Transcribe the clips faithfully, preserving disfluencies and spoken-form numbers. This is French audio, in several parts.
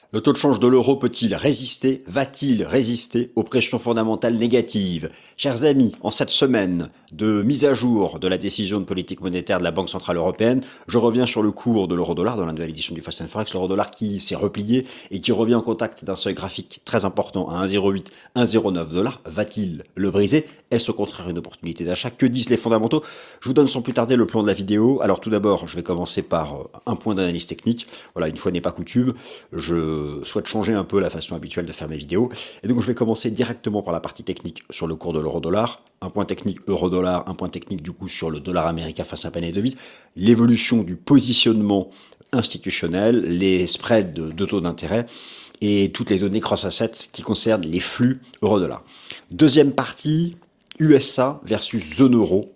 Le taux de change de l'euro peut-il résister, va-t-il résister aux pressions fondamentales négatives? Chers amis, en cette semaine de mise à jour de la décision de politique monétaire de la Banque Centrale Européenne, je reviens sur le cours de l'euro-dollar dans la nouvelle édition du Fast and Forex, l'euro-dollar qui s'est replié et qui revient en contact d'un seuil graphique très important à un virgule zéro huit, un virgule zéro neuf dollars. Va-t-il le briser? Est-ce au contraire une opportunité d'achat? Que disent les fondamentaux? Je vous donne sans plus tarder le plan de la vidéo. Alors tout d'abord, je vais commencer par un point d'analyse technique. Voilà, une fois n'est pas coutume, je souhaite changer un peu la façon habituelle de faire mes vidéos. Et donc je vais commencer directement par la partie technique sur le cours de l'euro-dollar. Un point technique euro-dollar, un point technique du coup sur le dollar américain face à un panier de devises, l'évolution du positionnement institutionnel, les spreads de, de taux d'intérêt et toutes les données cross-assets qui concernent les flux euro-dollar. Deuxième partie, U S A versus zone euro.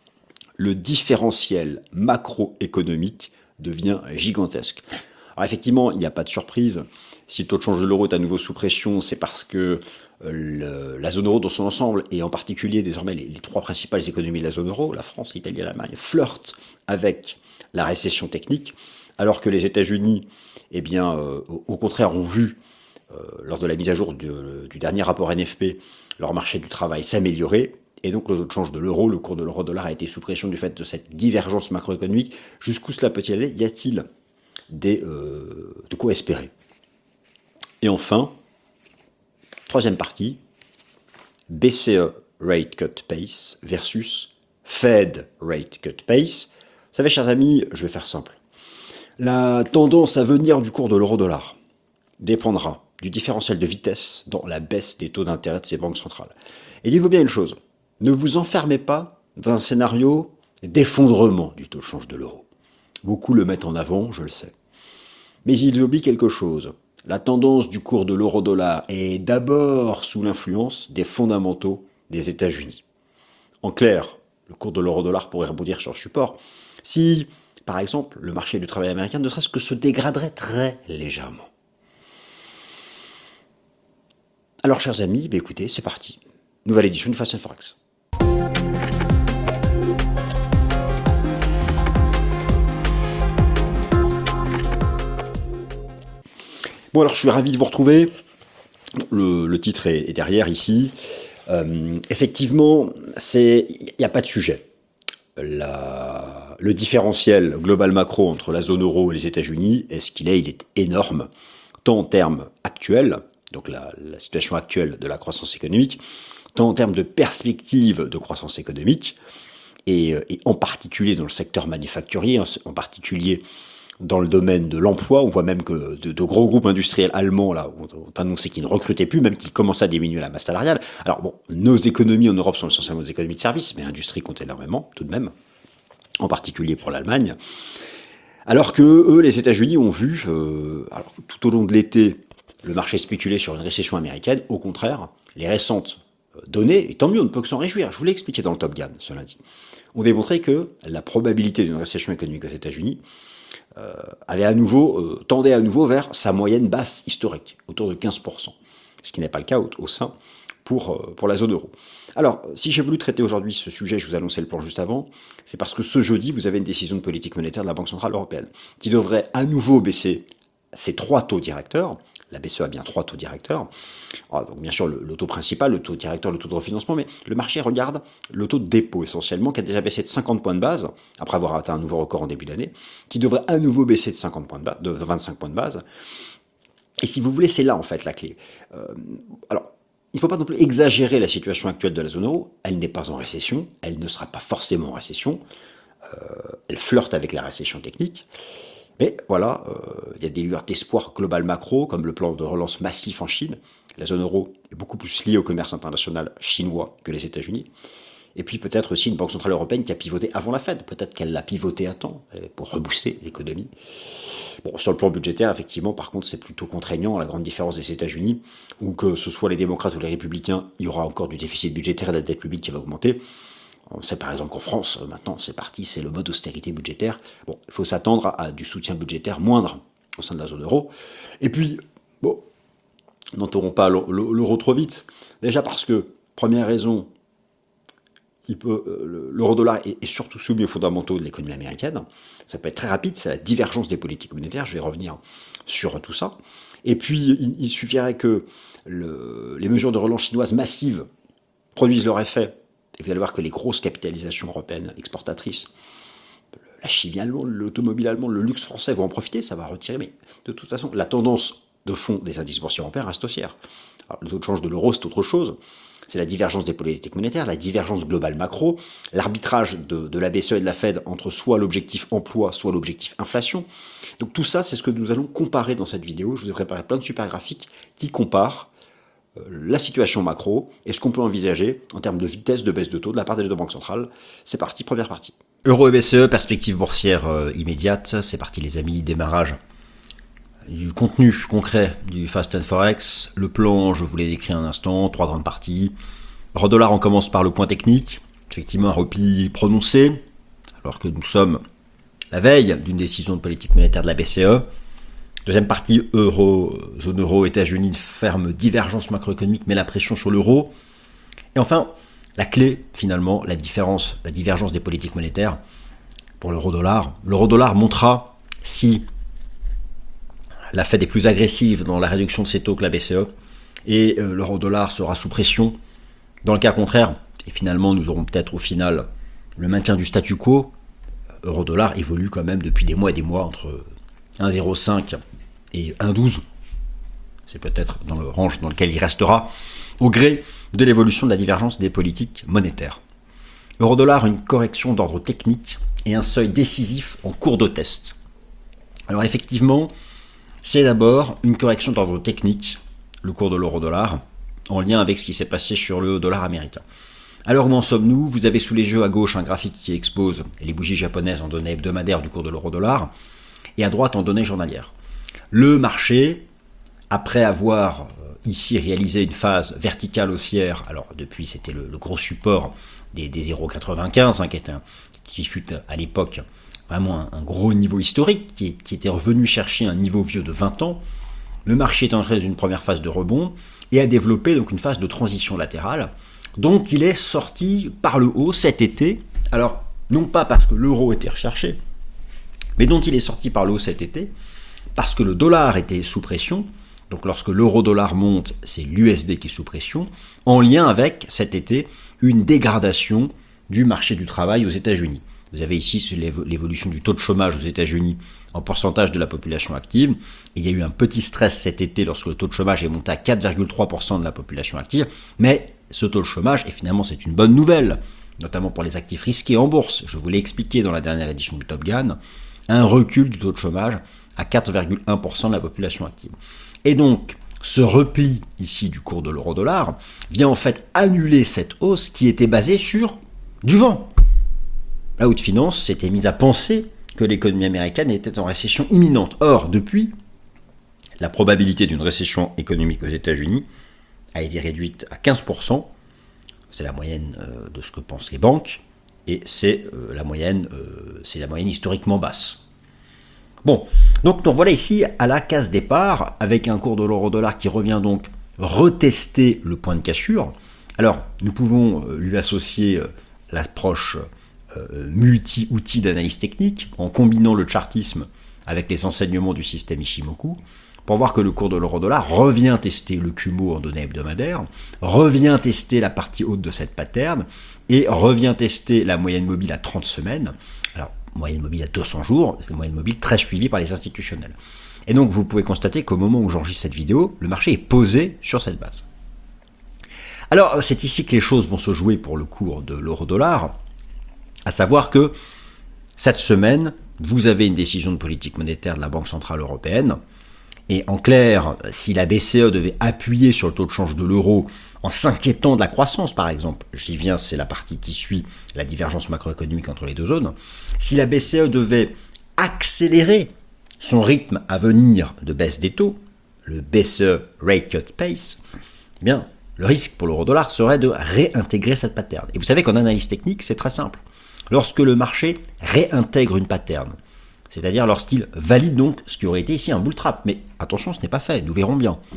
Le différentiel macroéconomique devient gigantesque. Alors effectivement, il n'y a pas de surprise. Si le taux de change de l'euro est à nouveau sous pression, c'est parce que le, la zone euro dans son ensemble, et en particulier désormais les, les trois principales économies de la zone euro, la France, l'Italie et l'Allemagne, flirtent avec la récession technique, alors que les États-Unis, eh bien, euh, au, au contraire, ont vu, euh, lors de la mise à jour du, du dernier rapport N F P, leur marché du travail s'améliorer. Et donc le taux de change de l'euro, le cours de l'euro-dollar a été sous pression du fait de cette divergence macroéconomique. Jusqu'où cela peut-il aller? Y a-t-il des, euh, de quoi espérer? Et enfin, troisième partie, B C E Rate Cut Pace versus Fed Rate Cut Pace. Vous savez, chers amis, je vais faire simple. La tendance à venir du cours de l'euro-dollar dépendra du différentiel de vitesse dans la baisse des taux d'intérêt de ces banques centrales. Et dites-vous bien une chose, ne vous enfermez pas dans un scénario d'effondrement du taux de change de l'euro. Beaucoup le mettent en avant, je le sais. Mais ils oublient quelque chose. La tendance du cours de l'euro-dollar est d'abord sous l'influence des fondamentaux des États-Unis. En clair, le cours de l'euro-dollar pourrait rebondir sur le support si, par exemple, le marché du travail américain ne serait-ce que se dégraderait très légèrement. Alors, chers amis, bah écoutez, c'est parti. Nouvelle édition du Fast and Forex. Bon, alors je suis ravi de vous retrouver. Le, le titre est, est derrière ici. Euh, effectivement, il n'y a pas de sujet. La, le différentiel global macro entre la zone euro et les États-Unis, est-ce qu'il est? Il est énorme, tant en termes actuels, donc la, la situation actuelle de la croissance économique, tant en termes de perspective de croissance économique, et, et en particulier dans le secteur manufacturier, en, en particulier dans le domaine de l'emploi. On voit même que de, de gros groupes industriels allemands là, ont, ont annoncé qu'ils ne recrutaient plus, même qu'ils commençaient à diminuer la masse salariale. Alors bon, nos économies en Europe sont essentiellement des économies de services, mais l'industrie compte énormément, tout de même, en particulier pour l'Allemagne. Alors que eux, les États-Unis, ont vu, euh, alors, tout au long de l'été, le marché spéculer sur une récession américaine. Au contraire, les récentes données, et tant mieux, on ne peut que s'en réjouir, je vous l'ai expliqué dans le Top Gun ce lundi, ont démontré que la probabilité d'une récession économique aux États-Unis euh, avait à nouveau, euh, tendait à nouveau vers sa moyenne basse historique, autour de quinze pour cent, ce qui n'est pas le cas au, au sein pour, euh, pour la zone euro. Alors, si j'ai voulu traiter aujourd'hui ce sujet, je vous annonçais le plan juste avant, c'est parce que ce jeudi, vous avez une décision de politique monétaire de la Banque Centrale Européenne, qui devrait à nouveau baisser ses trois taux directeurs. La B C E a bien trois taux directeurs. Alors, donc bien sûr, le, le taux principal, le taux directeur, le taux de refinancement, mais le marché regarde le taux de dépôt essentiellement, qui a déjà baissé de cinquante points de base, après avoir atteint un nouveau record en début d'année, qui devrait à nouveau baisser de, cinquante points de, base, de vingt-cinq points de base. Et si vous voulez, c'est là en fait la clé. Euh, alors, il ne faut pas non plus exagérer la situation actuelle de la zone euro. Elle n'est pas en récession, elle ne sera pas forcément en récession. Euh, elle flirte avec la récession technique. Mais voilà, euh, il y a des lueurs d'espoir global macro, comme le plan de relance massif en Chine. La zone euro est beaucoup plus liée au commerce international chinois que les États-Unis. Et puis peut-être aussi une banque centrale européenne qui a pivoté avant la Fed. Peut-être qu'elle l'a pivoté à temps pour rebooster l'économie. Bon, sur le plan budgétaire, effectivement, par contre, c'est plutôt contraignant, à la grande différence des États-Unis, où que ce soit les démocrates ou les républicains, il y aura encore du déficit budgétaire et de la dette publique qui va augmenter. On sait par exemple qu'en France, maintenant, c'est parti, c'est le mode austérité budgétaire. Bon, il faut s'attendre à, à du soutien budgétaire moindre au sein de la zone euro. Et puis, bon, n'enterrons pas l'euro trop vite. Déjà parce que, première raison, il peut, euh, l'euro-dollar est, est surtout soumis aux fondamentaux de l'économie américaine. Ça peut être très rapide, c'est la divergence des politiques monétaires, je vais revenir sur tout ça. Et puis, il, il suffirait que le, les mesures de relance chinoises massives produisent leur effet. Et vous allez voir que les grosses capitalisations européennes exportatrices, la chimie allemande, l'automobile allemande, le luxe français vont en profiter, ça va retirer. Mais de toute façon, la tendance de fond des indices boursiers européens reste haussière. Alors, le taux de change de l'euro, c'est autre chose. C'est la divergence des politiques monétaires, la divergence globale macro, l'arbitrage de, de la B C E et de la Fed entre soit l'objectif emploi, soit l'objectif inflation. Donc tout ça, c'est ce que nous allons comparer dans cette vidéo. Je vous ai préparé plein de super graphiques qui comparent euh, la situation macro et ce qu'on peut envisager en termes de vitesse de baisse de taux de la part des deux banques centrales. C'est parti, première partie. Euro et B C E, perspective boursière euh, immédiate. C'est parti les amis, démarrage du contenu concret du Fast and Forex. Le plan, je vous l'ai décrit un instant, trois grandes parties. Euro-dollar, on commence par le point technique. Effectivement, un repli prononcé, alors que nous sommes la veille d'une décision de politique monétaire de la B C E. Deuxième partie, euro, zone euro, États-Unis, une ferme divergence macroéconomique met la pression sur l'euro. Et enfin, la clé, finalement, la différence, la divergence des politiques monétaires pour l'euro-dollar. L'euro-dollar montrera si la Fed est plus agressive dans la réduction de ses taux que la B C E, et euh, l'euro-dollar sera sous pression. Dans le cas contraire, et finalement nous aurons peut-être au final le maintien du statu quo, euro-dollar évolue quand même depuis des mois et des mois entre un virgule zéro cinq et un virgule douze. C'est peut-être dans le range dans lequel il restera, au gré de l'évolution de la divergence des politiques monétaires. Euro-dollar, une correction d'ordre technique et un seuil décisif en cours de test. Alors effectivement, c'est d'abord une correction d'ordre technique, le cours de l'euro-dollar, en lien avec ce qui s'est passé sur le dollar américain. Alors où en sommes-nous? Vous avez sous les yeux à gauche un graphique qui expose les bougies japonaises en données hebdomadaires du cours de l'euro-dollar, et à droite en données journalières. Le marché, après avoir ici réalisé une phase verticale haussière, alors depuis c'était le, le gros support des, des zéro virgule quatre-vingt-quinze, hein, qui, était un, qui fut à l'époque vraiment un, un gros niveau historique, qui, qui était revenu chercher un niveau vieux de vingt ans, le marché est entré dans une première phase de rebond et a développé donc une phase de transition latérale dont il est sorti par le haut cet été. Alors, non pas parce que l'euro était recherché, mais dont il est sorti par le haut cet été parce que le dollar était sous pression. Donc lorsque l'euro-dollar monte, c'est l'U S D qui est sous pression, en lien avec cet été une dégradation du marché du travail aux États-Unis. Vous avez ici l'évolution du taux de chômage aux États-Unis en pourcentage de la population active. Il y a eu un petit stress cet été lorsque le taux de chômage est monté à quatre virgule trois pour cent de la population active. Mais ce taux de chômage, et finalement c'est une bonne nouvelle, notamment pour les actifs risqués en bourse. Je vous l'ai expliqué dans la dernière édition du Top Gun, un recul du taux de chômage à quatre virgule un pour cent de la population active. Et donc, ce repli ici du cours de l'euro-dollar vient en fait annuler cette hausse qui était basée sur du vent. La haute finance s'était mise à penser que l'économie américaine était en récession imminente. Or, depuis, la probabilité d'une récession économique aux États-Unis a été réduite à quinze pour cent. C'est la moyenne euh, de ce que pensent les banques, et c'est euh, la moyenne, euh, c'est la moyenne historiquement basse. Bon, donc nous voilà ici à la case départ, avec un cours de l'euro-dollar qui revient donc retester le point de cassure. Alors, nous pouvons euh, lui associer euh, l'approche euh, multi-outils d'analyse technique, en combinant le chartisme avec les enseignements du système Ishimoku, pour voir que le cours de l'euro-dollar revient tester le Kumo en données hebdomadaires, revient tester la partie haute de cette pattern, et revient tester la moyenne mobile à trente semaines. Alors, moyenne mobile à deux cents jours, c'est une moyenne mobile très suivie par les institutionnels. Et donc, vous pouvez constater qu'au moment où j'enregistre cette vidéo, le marché est posé sur cette base. Alors, c'est ici que les choses vont se jouer pour le cours de l'euro-dollar, à savoir que cette semaine, vous avez une décision de politique monétaire de la Banque Centrale Européenne. Et en clair, si la B C E devait appuyer sur le taux de change de l'euro en s'inquiétant de la croissance, par exemple, j'y viens, c'est la partie qui suit la divergence macroéconomique entre les deux zones, si la B C E devait accélérer son rythme à venir de baisse des taux, le B C E Rate Cut Pace, eh bien, le risque pour l'euro-dollar serait de réintégrer cette pattern. Et vous savez qu'en analyse technique, c'est très simple. Lorsque le marché réintègre une pattern, c'est-à-dire lorsqu'il valide donc ce qui aurait été ici un bull trap. Mais attention, ce n'est pas fait, nous verrons bien.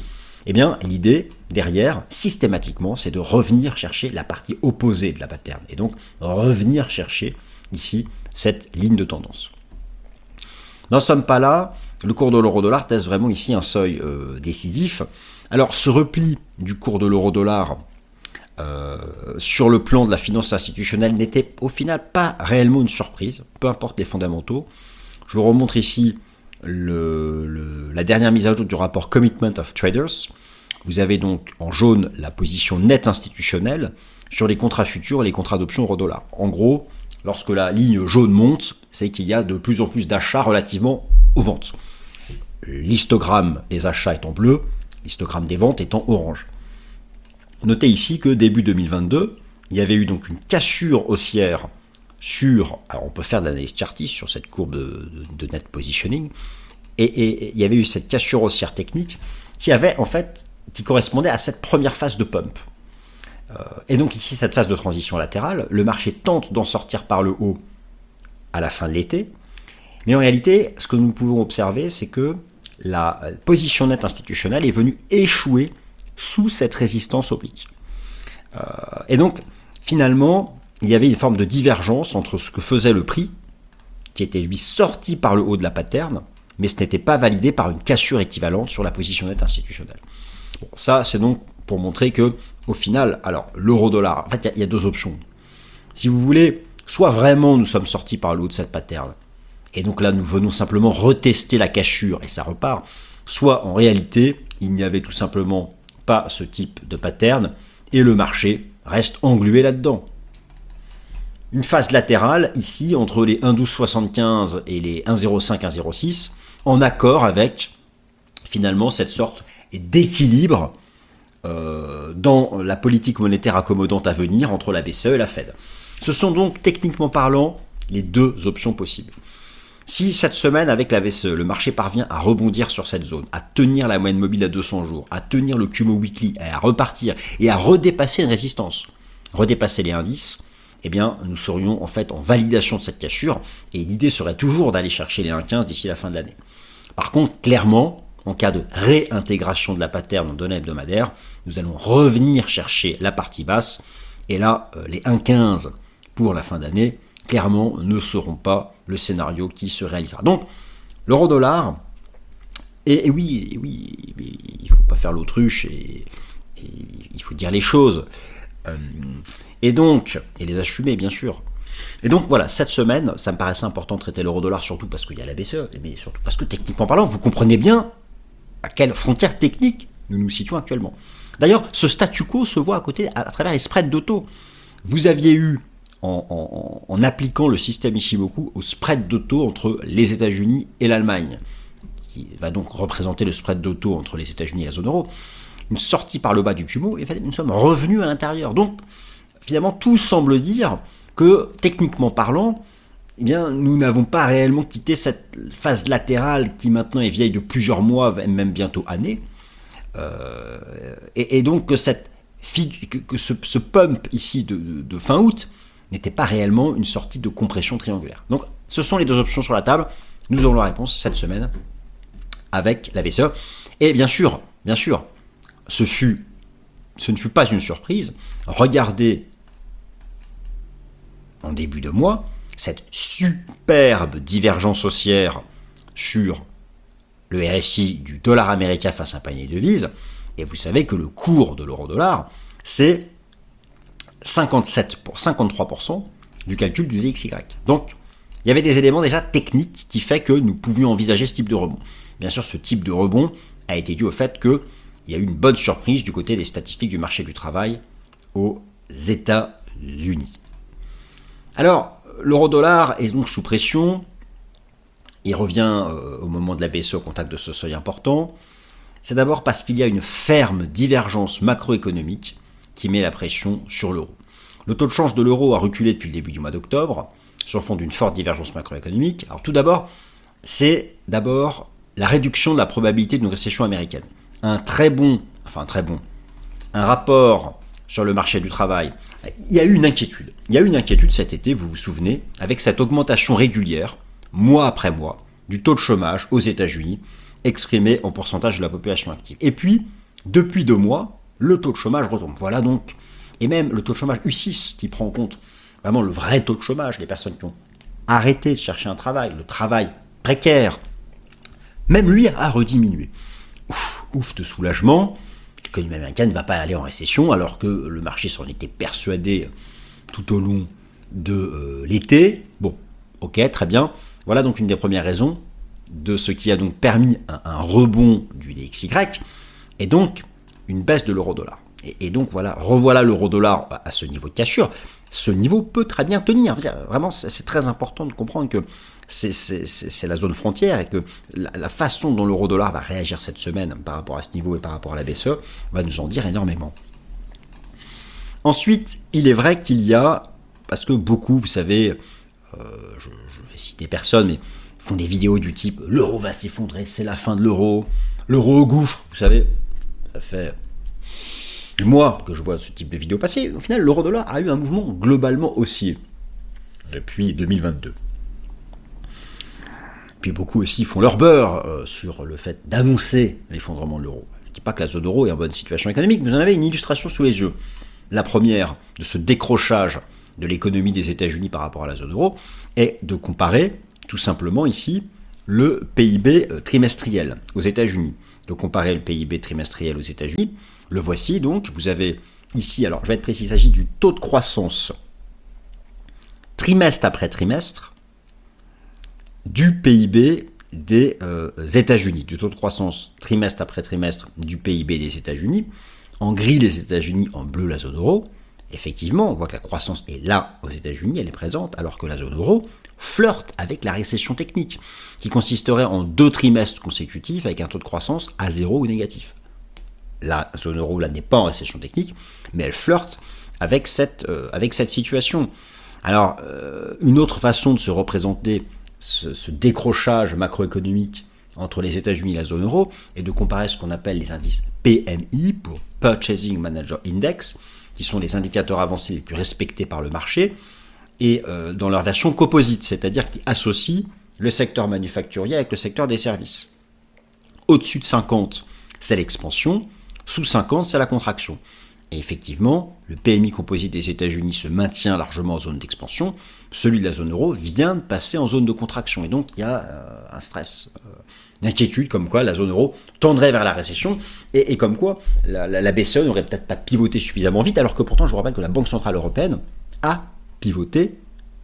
Eh bien, l'idée derrière, systématiquement, c'est de revenir chercher la partie opposée de la pattern. Et donc, revenir chercher ici cette ligne de tendance. N'en sommes pas là. Le cours de l'euro-dollar teste vraiment ici un seuil euh, décisif. Alors, ce repli du cours de l'euro-dollar euh, sur le plan de la finance institutionnelle n'était au final pas réellement une surprise, peu importe les fondamentaux. Je vous remontre ici le, le, la dernière mise à jour du rapport Commitment of Traders. Vous avez donc en jaune la position nette institutionnelle sur les contrats futurs et les contrats d'options euro-dollar. En gros, lorsque la ligne jaune monte, c'est qu'il y a de plus en plus d'achats relativement aux ventes. L'histogramme des achats est en bleu, l'histogramme des ventes est en orange. Notez ici que début deux mille vingt-deux, il y avait eu donc une cassure haussière sur, alors on peut faire de l'analyse chartiste sur cette courbe de, de, de net positioning, et, et, et il y avait eu cette cassure haussière technique qui avait en fait, qui correspondait à cette première phase de pump. Euh, et donc ici, cette phase de transition latérale, le marché tente d'en sortir par le haut à la fin de l'été, mais en réalité, ce que nous pouvons observer, c'est que la position nette institutionnelle est venue échouer sous cette résistance oblique. Euh, et donc, finalement, il y avait une forme de divergence entre ce que faisait le prix, qui était lui sorti par le haut de la pattern, mais ce n'était pas validé par une cassure équivalente sur la position nette institutionnelle. Bon, ça, c'est donc pour montrer que, au final, alors, l'euro-dollar, en fait, il y, y a deux options. Si vous voulez, soit vraiment nous sommes sortis par le haut de cette pattern, et donc là, nous venons simplement retester la cassure et ça repart. Soit en réalité, il n'y avait tout simplement pas ce type de pattern et le marché reste englué là-dedans. Une phase latérale ici entre les un virgule douze soixante-quinze et les un virgule zéro cinq, un virgule zéro six, en accord avec finalement cette sorte d'équilibre euh, dans la politique monétaire accommodante à venir entre la B C E et la Fed. Ce sont donc techniquement parlant les deux options possibles. Si cette semaine, avec la B C E, le marché parvient à rebondir sur cette zone, à tenir la moyenne mobile à deux cents jours, à tenir le Kumo Weekly, à repartir et à redépasser une résistance, redépasser les indices, eh bien, nous serions en fait en validation de cette cassure et l'idée serait toujours d'aller chercher les un virgule quinze d'ici la fin de l'année. Par contre, clairement, en cas de réintégration de la pattern en données hebdomadaires, nous allons revenir chercher la partie basse et là, les un virgule quinze pour la fin d'année, clairement, ne seront pas le scénario qui se réalisera. Donc, l'euro-dollar, et, et oui, et oui, il ne faut pas faire l'autruche, et, et il faut dire les choses, euh, et donc, et les assumer, bien sûr. Et donc, voilà, cette semaine, ça me paraissait important de traiter l'euro-dollar, surtout parce qu'il y a la B C E, mais surtout parce que, techniquement parlant, vous comprenez bien à quelle frontière technique nous nous situons actuellement. D'ailleurs, ce statu quo se voit à côté, à, à travers les spreads de taux. Vous aviez eu, En, en, en appliquant le système Ishimoku au spread de taux entre les États-Unis et l'Allemagne, qui va donc représenter le spread de taux entre les États-Unis et la zone euro, une sortie par le bas du Kumo, et nous sommes revenus à l'intérieur. Donc, finalement, tout semble dire que, techniquement parlant, eh bien, nous n'avons pas réellement quitté cette phase latérale qui maintenant est vieille de plusieurs mois, même bientôt années, euh, et, et donc que, cette, que, que ce, ce pump ici de, de, de fin août n'était pas réellement une sortie de compression triangulaire. Donc, ce sont les deux options sur la table. Nous aurons la réponse cette semaine avec la B C E. Et bien sûr, bien sûr, ce, fut, ce ne fut pas une surprise. Regardez, en début de mois, cette superbe divergence haussière sur le R S I du dollar américain face à un panier de devises. Et vous savez que le cours de l'euro-dollar, c'est cinquante-sept pour cinquante-trois pour cent du calcul du D X Y. Donc, il y avait des éléments déjà techniques qui fait que nous pouvions envisager ce type de rebond. Bien sûr, ce type de rebond a été dû au fait qu'il y a eu une bonne surprise du côté des statistiques du marché du travail aux États-Unis. Alors, l'euro-dollar est donc sous pression. Il revient euh, au moment de la B C E au contact de ce seuil important. C'est d'abord parce qu'il y a une ferme divergence macroéconomique qui met la pression sur l'euro. Le taux de change de l'euro a reculé depuis le début du mois d'octobre, sur fond d'une forte divergence macroéconomique. Alors tout d'abord, c'est d'abord la réduction de la probabilité d'une récession américaine. Un très bon, enfin un très bon, un rapport sur le marché du travail. Il y a eu une inquiétude. Il y a eu une inquiétude cet été, vous vous souvenez, avec cette augmentation régulière, mois après mois, du taux de chômage aux États-Unis, exprimé en pourcentage de la population active. Et puis, depuis deux mois, le taux de chômage retombe. Voilà donc, et même le taux de chômage U six qui prend en compte vraiment le vrai taux de chômage, les personnes qui ont arrêté de chercher un travail, le travail précaire, même lui a rediminué. Ouf, ouf de soulagement, l'économie américaine ne va pas aller en récession alors que le marché s'en était persuadé tout au long de euh, l'été. Bon, ok, très bien. Voilà donc une des premières raisons de ce qui a donc permis un, un rebond du D X Y et donc une baisse de l'euro-dollar. Et, et donc voilà, revoilà l'euro-dollar à, à ce niveau de cassure. Ce niveau peut très bien tenir. Vraiment, c'est très important de comprendre que c'est, c'est, c'est la zone frontière et que la, la façon dont l'euro-dollar va réagir cette semaine par rapport à ce niveau et par rapport à la B C E va nous en dire énormément. Ensuite, il est vrai qu'il y a, parce que beaucoup, vous savez, euh, je, je vais citer personne, mais font des vidéos du type « l'euro va s'effondrer, c'est la fin de l'euro, l'euro au gouffre ». Vous savez, ça fait du mois que je vois ce type de vidéos passer. Au final, l'euro-dollar a eu un mouvement globalement haussier depuis deux mille vingt-deux. Puis beaucoup aussi font leur beurre euh, sur le fait d'annoncer l'effondrement de l'euro. Je ne dis pas que la zone euro est en bonne situation économique, vous en avez une illustration sous les yeux. La première de ce décrochage de l'économie des États-Unis par rapport à la zone euro est de comparer tout simplement ici le P I B trimestriel aux États-Unis. De comparer le P I B trimestriel aux États-Unis, le voici donc, vous avez ici, alors je vais être précis, il s'agit du taux de croissance trimestre après trimestre du P I B des euh, États-Unis, du taux de croissance trimestre après trimestre du P I B des États-Unis. En gris, les États-Unis, en bleu, la zone euro. Effectivement, on voit que la croissance est là aux États-Unis, elle est présente, alors que la zone euro flirte avec la récession technique, qui consisterait en deux trimestres consécutifs avec un taux de croissance à zéro ou négatif. La zone euro là n'est pas en récession technique, mais elle flirte avec cette, euh, avec cette situation. Alors, euh, une autre façon de se représenter ce, ce décrochage macroéconomique entre les États-Unis et la zone euro est de comparer ce qu'on appelle les indices P M I, pour Purchasing Manager Index, qui sont les indicateurs avancés les plus respectés par le marché, et euh, dans leur version composite, c'est-à-dire qui associent le secteur manufacturier avec le secteur des services. Au-dessus de cinquante, c'est l'expansion, sous cinquante, c'est la contraction. Et effectivement, le P M I composite des États-Unis se maintient largement en zone d'expansion, celui de la zone euro vient de passer en zone de contraction, et donc il y a euh, un stress, euh, d'inquiétude comme quoi la zone euro tendrait vers la récession, et, et comme quoi la, la, la B C E n'aurait peut-être pas pivoté suffisamment vite, alors que pourtant je vous rappelle que la Banque Centrale Européenne a pivoté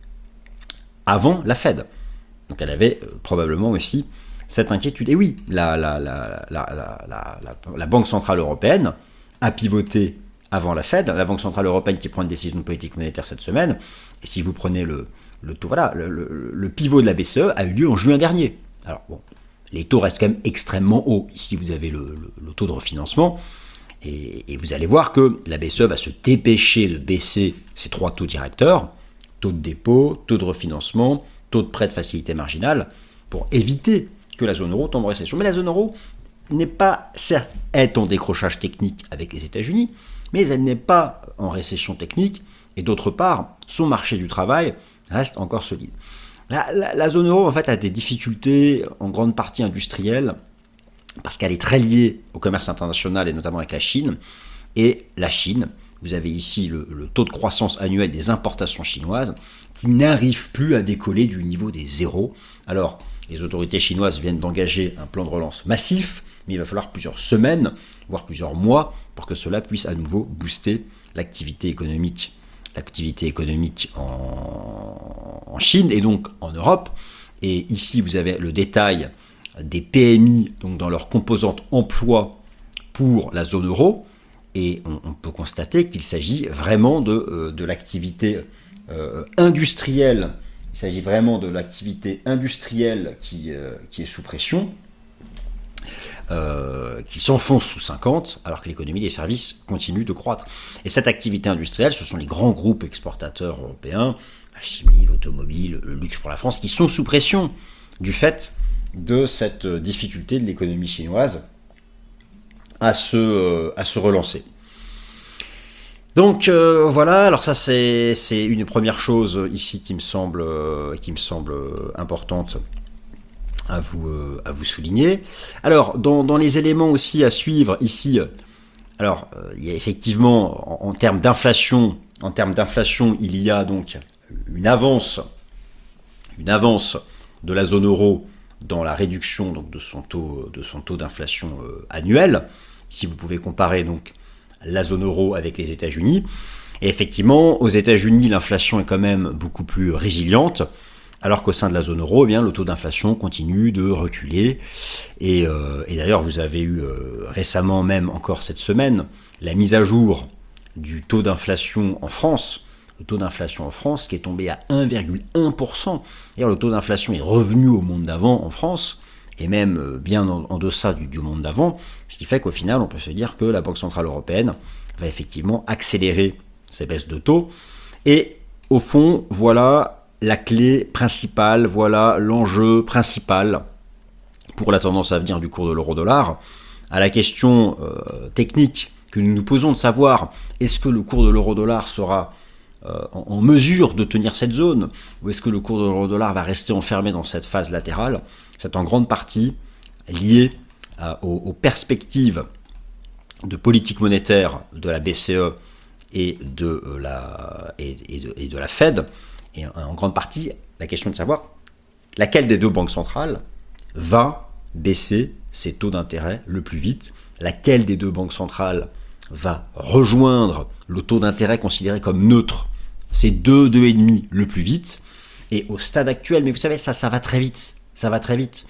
avant la Fed. Donc elle avait euh, probablement aussi cette inquiétude. Et oui, la, la, la, la, la, la, la, la Banque Centrale Européenne a pivoté avant la Fed, la Banque Centrale Européenne qui prend une décision de politique monétaire cette semaine, et si vous prenez le, le taux, voilà, le, le, le pivot de la B C E a eu lieu en juin dernier. Alors bon, les taux restent quand même extrêmement hauts. Ici vous avez le, le, le taux de refinancement, et, et vous allez voir que la B C E va se dépêcher de baisser ces trois taux directeurs, taux de dépôt, taux de refinancement, taux de prêt de facilité marginale, pour éviter que la zone euro tombe en récession. Mais la zone euro n'est pas, certes, est en décrochage technique avec les États-Unis, mais elle n'est pas en récession technique, et d'autre part, son marché du travail reste encore solide. La, la, la zone euro, en fait, a des difficultés en grande partie industrielles, parce qu'elle est très liée au commerce international, et notamment avec la Chine. Et la Chine, vous avez ici le, le taux de croissance annuel des importations chinoises, qui n'arrive plus à décoller du niveau des zéros. Alors, les autorités chinoises viennent d'engager un plan de relance massif, mais il va falloir plusieurs semaines, voire plusieurs mois, pour que cela puisse à nouveau booster l'activité économique, l'activité économique en, en Chine et donc en Europe. Et ici, vous avez le détail des P M I, donc dans leur composante emploi pour la zone euro, et on, on peut constater qu'il s'agit vraiment de, euh, de l'activité euh, industrielle. Il s'agit vraiment de l'activité industrielle qui, euh, qui est sous pression, euh, qui s'enfonce sous cinquante, alors que l'économie des services continue de croître. Et cette activité industrielle, ce sont les grands groupes exportateurs européens, la chimie, l'automobile, le luxe pour la France, qui sont sous pression du fait de cette difficulté de l'économie chinoise à se, euh, à se relancer. Donc euh, voilà, alors ça c'est, c'est une première chose ici qui me semble, euh, qui me semble importante à vous, euh, à vous souligner. Alors dans, dans les éléments aussi à suivre ici, Alors, euh, il y a effectivement, en, en termes d'inflation, en termes d'inflation, il y a donc une avance, une avance de la zone euro dans la réduction donc, de son taux, de son taux d'inflation euh, annuel. Si vous pouvez comparer donc la zone euro avec les États-Unis. Et effectivement, aux États-Unis, l'inflation est quand même beaucoup plus résiliente, alors qu'au sein de la zone euro, eh bien, le taux d'inflation continue de reculer. Et, euh, et d'ailleurs, vous avez eu euh, récemment, même encore cette semaine, la mise à jour du taux d'inflation en France. Le taux d'inflation en France qui est tombé à un virgule un pour cent. D'ailleurs, le taux d'inflation est revenu au monde d'avant en France, et même bien en, en deçà du, du monde d'avant, ce qui fait qu'au final, on peut se dire que la Banque Centrale Européenne va effectivement accélérer ces baisses de taux. Et au fond, voilà la clé principale, voilà l'enjeu principal pour la tendance à venir du cours de l'euro-dollar. À la question euh, technique que nous nous posons de savoir, est-ce que le cours de l'euro-dollar sera euh, en, en mesure de tenir cette zone, ou est-ce que le cours de l'euro-dollar va rester enfermé dans cette phase latérale? C'est en grande partie lié à, aux, aux perspectives de politique monétaire de la B C E et de la, et, et de, et de la Fed, et en grande partie la question de savoir laquelle des deux banques centrales va baisser ses taux d'intérêt le plus vite, laquelle des deux banques centrales va rejoindre le taux d'intérêt considéré comme neutre, c'est deux, deux virgule cinq le plus vite, et au stade actuel, mais vous savez, ça, ça va très vite, ça va très vite.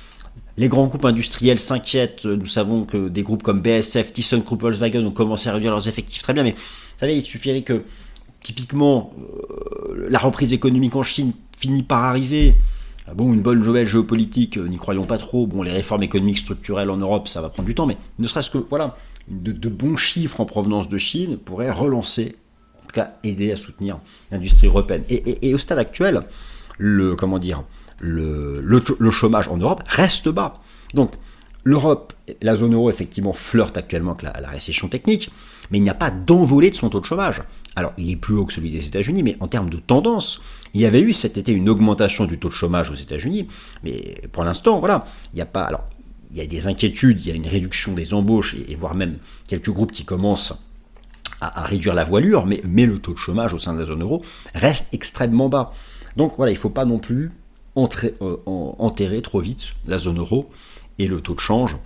Les grands groupes industriels s'inquiètent, nous savons que des groupes comme B A S F, ThyssenKrupp, Volkswagen ont commencé à réduire leurs effectifs, très bien, mais vous savez, il suffirait que, typiquement, euh, la reprise économique en Chine finit par arriver. Bon, une bonne nouvelle géopolitique, euh, n'y croyons pas trop. Bon, les réformes économiques structurelles en Europe, ça va prendre du temps, mais ne serait-ce que, voilà, de, de bons chiffres en provenance de Chine pourraient relancer, en tout cas aider à soutenir l'industrie européenne. Et, et, et au stade actuel, le, comment dire, le, le, le chômage en Europe reste bas. Donc, l'Europe, la zone euro, effectivement, flirte actuellement avec la, la récession technique, mais il n'y a pas d'envolée de son taux de chômage. Alors, il est plus haut que celui des États-Unis, mais en termes de tendance, il y avait eu cet été une augmentation du taux de chômage aux États-Unis, mais pour l'instant, voilà, il n'y a pas... Alors, il y a des inquiétudes, il y a une réduction des embauches, et, et voire même quelques groupes qui commencent à, à réduire la voilure, mais, mais le taux de chômage au sein de la zone euro reste extrêmement bas. Donc, voilà, il ne faut pas non plus entrer, euh, enterrer trop vite la zone euro et le taux de change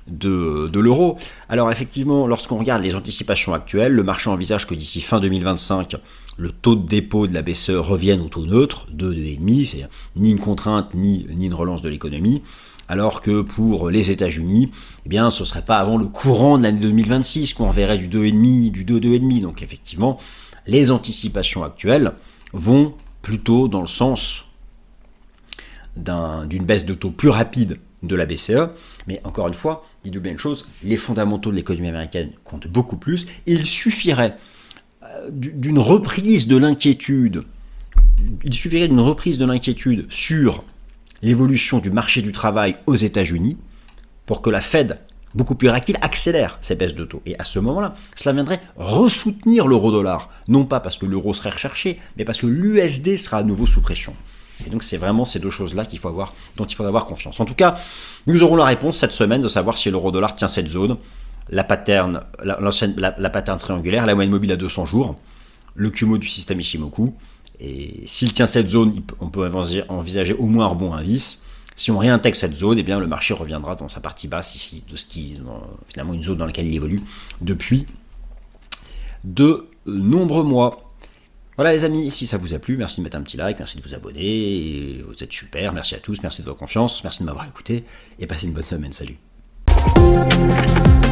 de, de l'euro. Alors effectivement, lorsqu'on regarde les anticipations actuelles, le marché envisage que d'ici fin deux mille vingt-cinq, le taux de dépôt de la B C E revienne au taux neutre, deux, deux virgule cinq, c'est ni une contrainte, ni, ni une relance de l'économie, alors que pour les États-Unis, eh bien, ce ne serait pas avant le courant de l'année deux mille vingt-six qu'on verrait du deux virgule cinq, du deux, deux virgule cinq. Donc effectivement, les anticipations actuelles vont plutôt dans le sens d'un, d'une baisse de taux plus rapide de la B C E, mais encore une fois, dites-vous bien une chose, les fondamentaux de l'économie américaine comptent beaucoup plus, et il suffirait euh, d'une reprise de l'inquiétude, il suffirait d'une reprise de l'inquiétude sur l'évolution du marché du travail aux États-Unis pour que la Fed, beaucoup plus réactive, accélère ces baisses de taux. Et à ce moment-là, cela viendrait ressoutenir l'euro-dollar, non pas parce que l'euro serait recherché, mais parce que l'U S D sera à nouveau sous pression. Et donc c'est vraiment ces deux choses-là qu'il faut avoir, dont il faut avoir confiance. En tout cas, nous aurons la réponse cette semaine de savoir si l'euro-dollar tient cette zone, la pattern, la, la, la pattern triangulaire, la moyenne mobile à deux cents jours, le Kumo du système Ishimoku. Et s'il tient cette zone, on peut envisager au moins un rebond indice. Si on réintègre cette zone, eh bien le marché reviendra dans sa partie basse ici, de ce qui finalement une zone dans laquelle il évolue depuis de nombreux mois. Voilà les amis, si ça vous a plu, merci de mettre un petit like, merci de vous abonner, vous êtes super, merci à tous, merci de votre confiance, merci de m'avoir écouté, et passez une bonne semaine, salut.